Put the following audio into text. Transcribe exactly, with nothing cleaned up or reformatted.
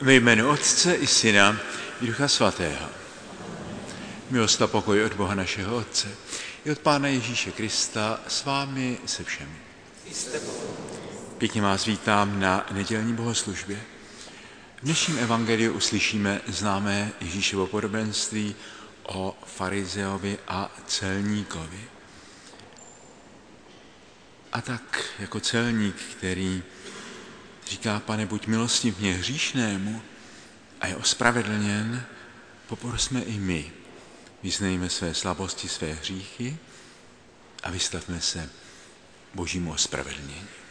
Ve jménu Otce i Syna i Ducha Svatého. Milost a pokoj od Boha našeho Otce i od Pána Ježíše Krista s vámi se všemi. Pěkně vás vítám na nedělní bohoslužbě. V dnešním evangeliu uslyšíme známé Ježíšovo podobenství o farizeovi a celníkovi. A tak jako celník, který říká: Pane, buď milostivně hříšnému, a je ospravedlněn, poprosme i my. Vyznejme své slabosti, své hříchy a vystavme se Božímu ospravedlnění.